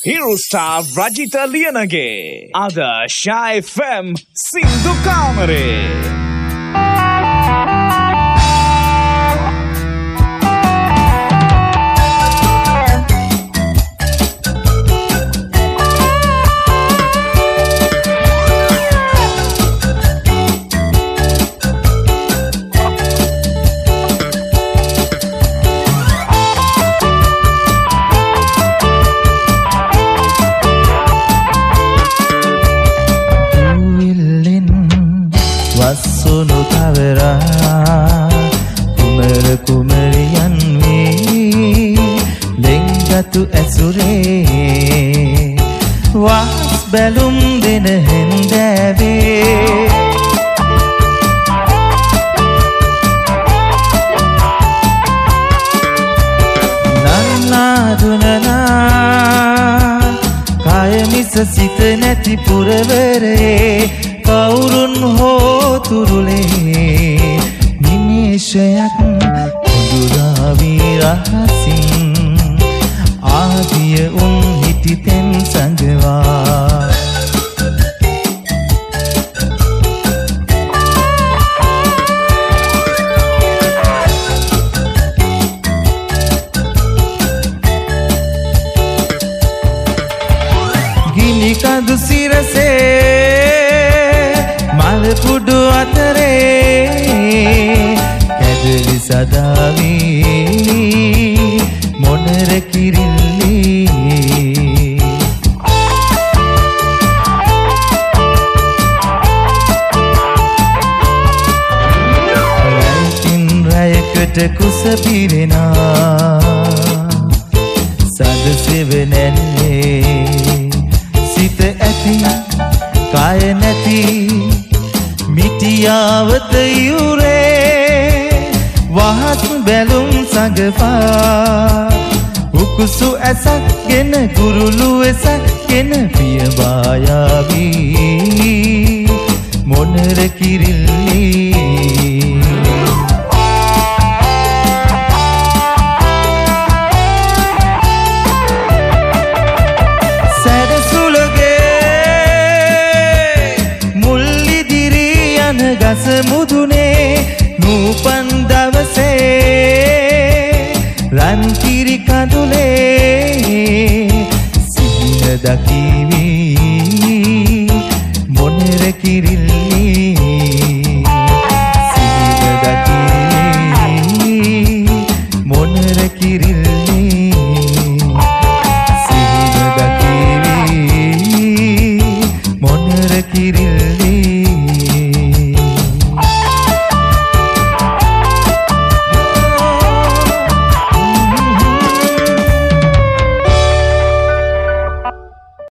Hero Star Rajitha Liyanage Ada Shy FM Sindhu Kamare Wasunu tavera kumar kumariyan we lengatu asure was belum den hendave nanna dunana kaya misa sita neti puravare කවුරුන් හෝ තුරුලේ නිමේෂයක් දුරාවී රහසින් ආදිය උන් හිටිතෙන් සංගවා ගිනි කඳු සිරසේ පුඩු අතරේ කැදලි සදාවී මොනර කිරිල්ලි රැයිතින් රැයකට කුස පිරෙනා සද සෙවනැල්ලේ සිත ඇති කාය නැති මිටියාවත යුරේ වහත් බැලුම් සඟපා උකුසු ඇසක් ගෙන ගුරුළු ඇසක් ගෙන පියවායාවී මොනර කිරිල්ලි ගස මුදුනේ නූපන් දවසේ රන් කිරි කඳුලේ සිහින දකිවි මොනර කිරිල්ලි සිහින දකිවි මොනර කිරිල්ලි සිහින දකිවි මොනර කිරිල්ලි